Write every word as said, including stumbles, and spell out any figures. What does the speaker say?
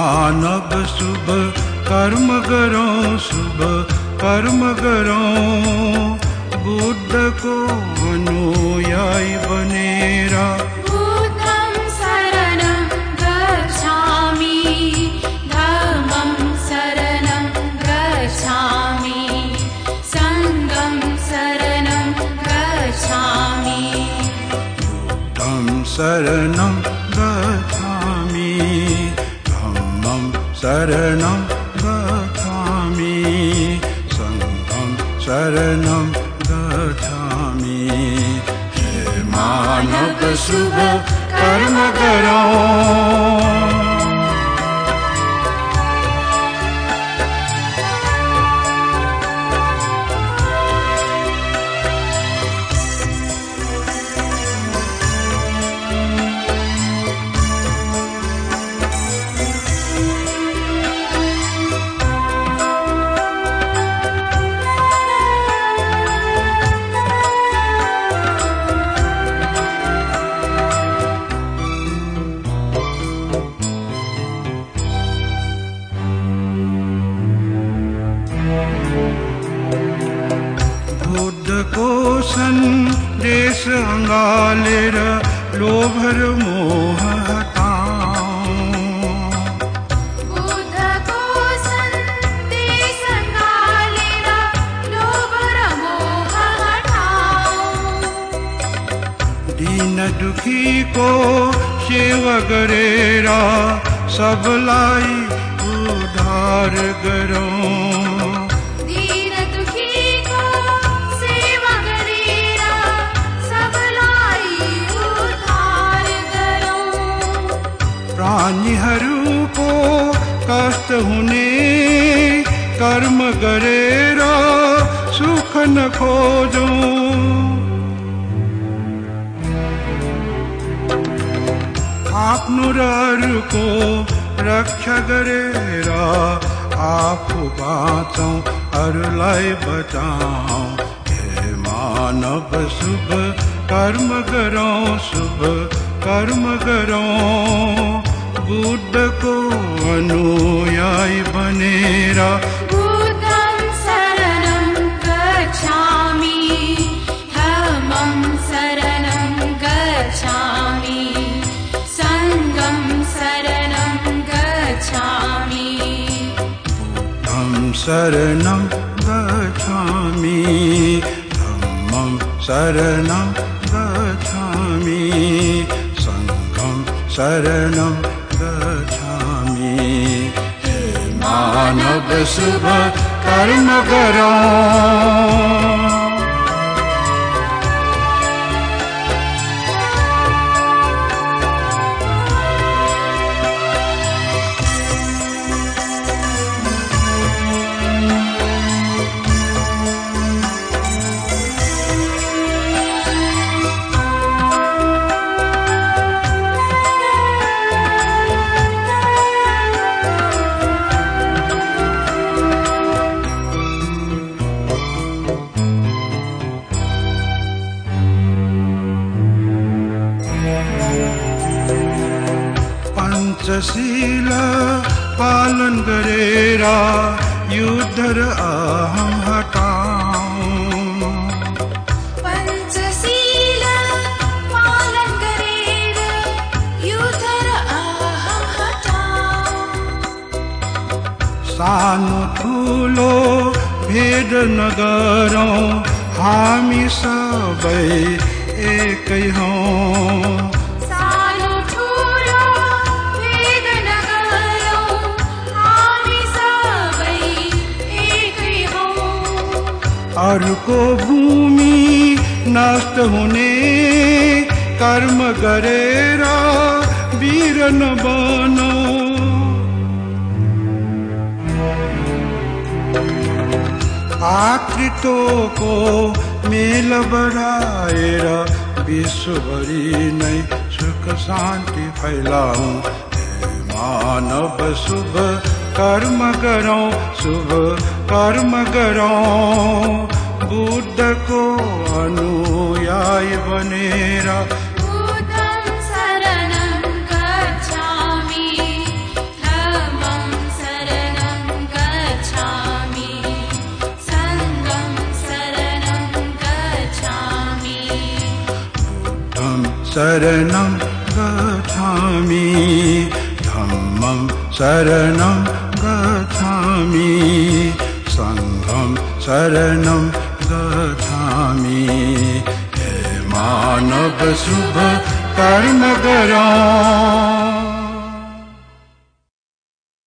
मानव शुभ कर्म करो, शुभ कर्म करो, बुद्ध को अनुयायी बनेरा। बुद्धं शरणं गच्छामि, धम्मं शरणं गच्छामि, संघं शरणं गच्छामि। बुद्धं शरणं गच्छामि, धम्मं शरणं गच्छामि, संघं शरणं गच्छामि। हे मानव शुभ कर्म करो। संदेश अंगालेर लोभर मोह हटाऊं। बुद्ध को संदेश अंगालेर लोभर मोह हटाऊं। दीन दुखी को सेवा गरेरा सबलाई उद्धार करो। प्राणीहरूको कष्ट हुने कर्म गरेर सुख नखोजौं। आफ्नो र अरूको रक्षा गरेर आफू बाँचौं, अरूलाई बचाऊं। हे मानव शुभ कर्म गरौं, शुभ कर्म गरौं, बुद्ध को अनुयायी बनेरा। बुद्धं शरणं गच्छामि, धम्मं शरणं गच्छामि, संघं शरणं गच्छामि। बुद्धं शरणं गच्छामि, धम्मं शरणं गच्छामि, संघं शरणं गच्छामि। हे मानव शुभ कर्म करो। पंचशील पालन गरेरा युद्ध र अहम हटाऊं। पंचशील पालन गरेर युद्ध र अहम हटाऊं। सानो ठुलो भेद नगरौं, हामी सबै एकै हौं। अरूको भूमि नष्ट हुने कर्म गरेर वीर नबनौं। आकृतोको मेल बढाएर विश्वभरि नै सुख शान्ति फैलाऊं। हे मानव शुभ कर्म गरौं, शुभ कर्म गरौं, बुद्ध को अनुयायी बनेरा। बुद्धं शरणं गच्छामि, धम्मं शरणं गच्छामि धम्मं शरणं गच्छामि संघं शरणं गच्छामि हे मानव शुभ कर्म करो